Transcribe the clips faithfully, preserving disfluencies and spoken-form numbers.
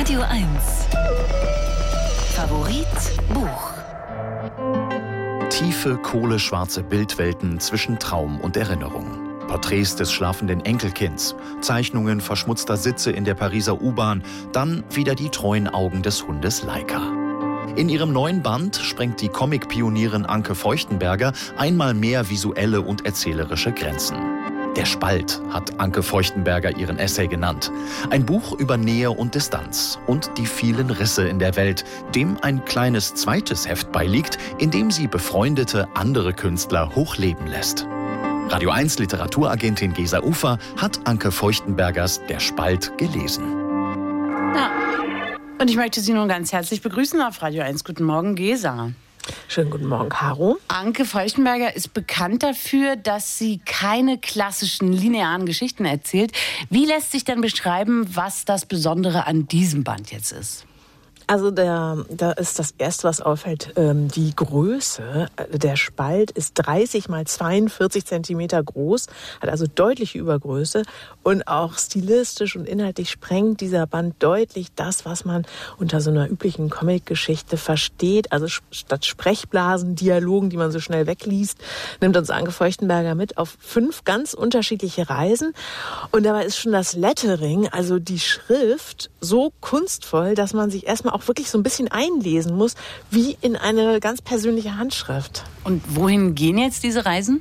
Radio eins. Favorit Buch. Tiefe, kohleschwarze Bildwelten zwischen Traum und Erinnerung. Porträts des schlafenden Enkelkinds, Zeichnungen verschmutzter Sitze in der Pariser U-Bahn, dann wieder die treuen Augen des Hundes Laika. In ihrem neuen Band sprengt die Comic-Pionierin Anke Feuchtenberger einmal mehr visuelle und erzählerische Grenzen. Der Spalt hat Anke Feuchtenberger ihren Essay genannt. Ein Buch über Nähe und Distanz und die vielen Risse in der Welt, dem ein kleines zweites Heft beiliegt, in dem sie befreundete andere Künstler hochleben lässt. Radio eins Literaturagentin Gesa Ufer hat Anke Feuchtenbergers Der Spalt gelesen. Ja. Und ich möchte Sie nun ganz herzlich begrüßen auf Radio eins. Guten Morgen, Gesa. Schönen guten Morgen, Caro. Anke Feuchtenberger ist bekannt dafür, dass sie keine klassischen linearen Geschichten erzählt. Wie lässt sich denn beschreiben, was das Besondere an diesem Band jetzt ist? Also der, da ist das Erste, was auffällt, ähm, die Größe. Der Spalt ist dreißig mal zweiundvierzig Zentimeter groß, hat also deutliche Übergröße. Und auch stilistisch und inhaltlich sprengt dieser Band deutlich das, was man unter so einer üblichen Comic-Geschichte versteht. Also statt Sprechblasen, Dialogen, die man so schnell wegliest, nimmt uns Anke Feuchtenberger mit auf fünf ganz unterschiedliche Reisen. Und dabei ist schon das Lettering, also die Schrift, so kunstvoll, dass man sich erstmal auch wirklich so ein bisschen einlesen muss, wie in eine ganz persönliche Handschrift. Und wohin gehen jetzt diese Reisen?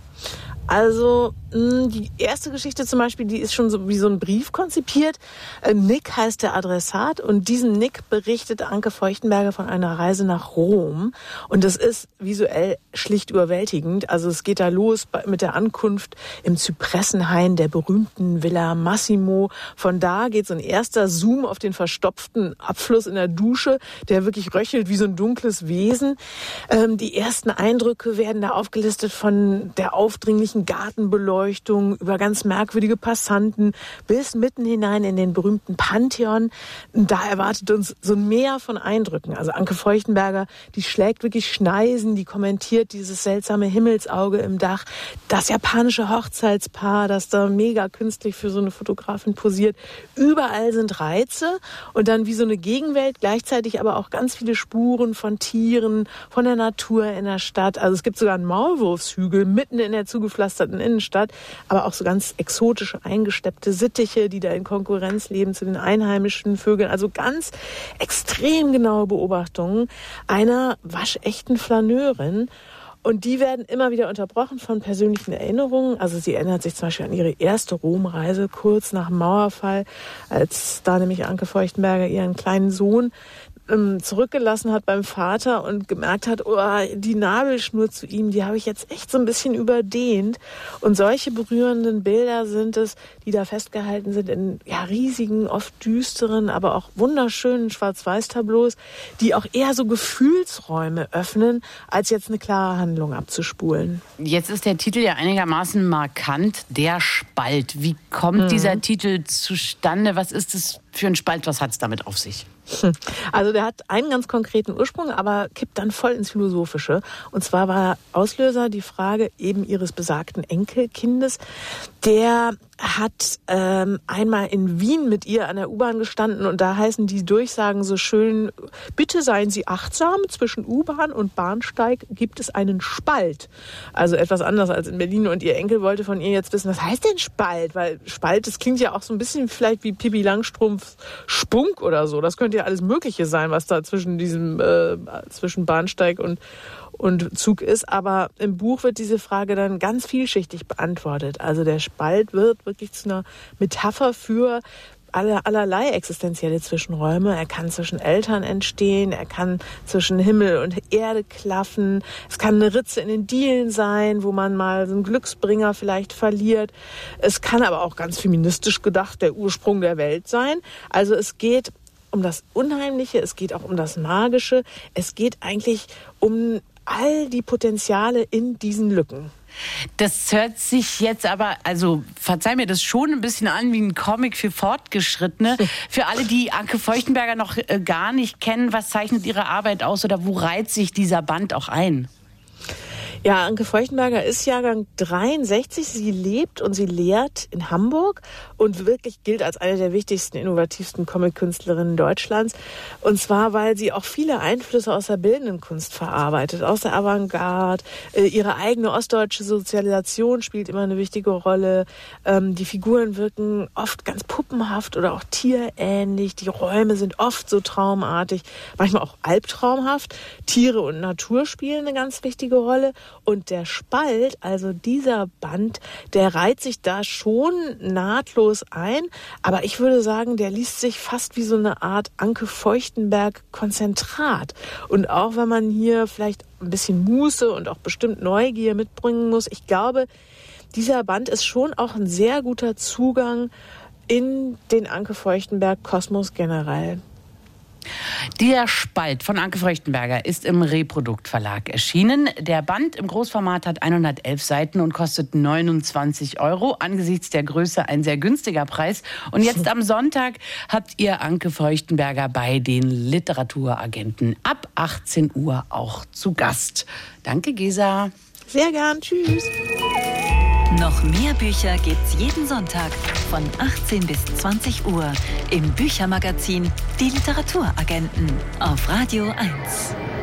Also die erste Geschichte zum Beispiel, die ist schon so wie so ein Brief konzipiert. Nick heißt der Adressat und diesem Nick berichtet Anke Feuchtenberger von einer Reise nach Rom. Und das ist visuell schlicht überwältigend. Also es geht da los mit der Ankunft im Zypressenhain der berühmten Villa Massimo. Von da geht so ein erster Zoom auf den verstopften Abfluss in der Dusche, der wirklich röchelt wie so ein dunkles Wesen. Die ersten Eindrücke werden da aufgelistet von der aufdringlichen Gartenbeleuchtung über ganz merkwürdige Passanten bis mitten hinein in den berühmten Pantheon. Da erwartet uns so ein Meer von Eindrücken. Also Anke Feuchtenberger, die schlägt wirklich Schneisen, die kommentiert dieses seltsame Himmelsauge im Dach, das japanische Hochzeitspaar, das da mega künstlich für so eine Fotografin posiert. Überall sind Reize und dann wie so eine Gegenwelt, gleichzeitig aber auch ganz viele Spuren von Tieren, von der Natur in der Stadt. Also es gibt sogar einen Maulwurfshügel mitten in der zugepflasterten Innenstadt, aber auch so ganz exotische, eingesteppte Sittiche, die da in Konkurrenz leben zu den einheimischen Vögeln. Also ganz extrem genaue Beobachtungen einer waschechten Flaneurin. Und die werden immer wieder unterbrochen von persönlichen Erinnerungen. Also sie erinnert sich zum Beispiel an ihre erste Romreise kurz nach dem Mauerfall, als da nämlich Anke Feuchtenberger ihren kleinen Sohn zurückgelassen hat beim Vater und gemerkt hat, oh, die Nabelschnur zu ihm, die habe ich jetzt echt so ein bisschen überdehnt. Und solche berührenden Bilder sind es, die da festgehalten sind in ja, riesigen, oft düsteren, aber auch wunderschönen Schwarz-Weiß-Tableaus, die auch eher so Gefühlsräume öffnen, als jetzt eine klare Handlung abzuspulen. Jetzt ist der Titel ja einigermaßen markant, Der Spalt. Wie kommt mhm. dieser Titel zustande? Was ist es für ein Spalt? Was hat es damit auf sich? Also der hat einen ganz konkreten Ursprung, aber kippt dann voll ins Philosophische. Und zwar war Auslöser die Frage eben ihres besagten Enkelkindes. Der hat ähm, einmal in Wien mit ihr an der U-Bahn gestanden und da heißen die Durchsagen so schön: Bitte seien Sie achtsam, zwischen U-Bahn und Bahnsteig gibt es einen Spalt. Also etwas anders als in Berlin. Und ihr Enkel wollte von ihr jetzt wissen, was heißt denn Spalt? Weil Spalt, das klingt ja auch so ein bisschen vielleicht wie Pippi Langstrumpfs Spunk oder so. Das könnte ja alles Mögliche sein, was da zwischen diesem äh, zwischen Bahnsteig und und Zug ist. Aber im Buch wird diese Frage dann ganz vielschichtig beantwortet. Also der Spalt wird wirklich zu einer Metapher für aller, allerlei existenzielle Zwischenräume. Er kann zwischen Eltern entstehen, er kann zwischen Himmel und Erde klaffen. Es kann eine Ritze in den Dielen sein, wo man mal so einen Glücksbringer vielleicht verliert. Es kann aber auch ganz feministisch gedacht der Ursprung der Welt sein. Also es geht um das Unheimliche, es geht auch um das Magische. Es geht eigentlich um all die Potenziale in diesen Lücken. Das hört sich jetzt aber, also verzeih mir, das schon ein bisschen an wie ein Comic für Fortgeschrittene. Für alle, die Anke Feuchtenberger noch äh, gar nicht kennen, was zeichnet ihre Arbeit aus oder wo reiht sich dieser Band auch ein? Ja, Anke Feuchtenberger ist Jahrgang dreiundsechzig. Sie lebt und sie lehrt in Hamburg und wirklich gilt als eine der wichtigsten, innovativsten Comic-Künstlerinnen Deutschlands. Und zwar, weil sie auch viele Einflüsse aus der bildenden Kunst verarbeitet, aus der Avantgarde. Äh, ihre eigene ostdeutsche Sozialisation spielt immer eine wichtige Rolle. Ähm, die Figuren wirken oft ganz puppenhaft oder auch tierähnlich. Die Räume sind oft so traumartig, manchmal auch albtraumhaft. Tiere und Natur spielen eine ganz wichtige Rolle. Und der Spalt, also dieser Band, der reiht sich da schon nahtlos ein. Aber ich würde sagen, der liest sich fast wie so eine Art Anke Feuchtenberg-Konzentrat. Und auch wenn man hier vielleicht ein bisschen Muße und auch bestimmt Neugier mitbringen muss, ich glaube, dieser Band ist schon auch ein sehr guter Zugang in den Anke Feuchtenberg-Kosmos generell. Der Spalt von Anke Feuchtenberger ist im Reprodukt Verlag erschienen. Der Band im Großformat hat hundertelf Seiten und kostet neunundzwanzig Euro. Angesichts der Größe ein sehr günstiger Preis. Und jetzt am Sonntag habt ihr Anke Feuchtenberger bei den Literaturagenten ab achtzehn Uhr auch zu Gast. Danke, Gesa. Sehr gern. Tschüss. Noch mehr Bücher gibt's jeden Sonntag von achtzehn bis zwanzig Uhr im Büchermagazin Die Literaturagenten auf Radio eins.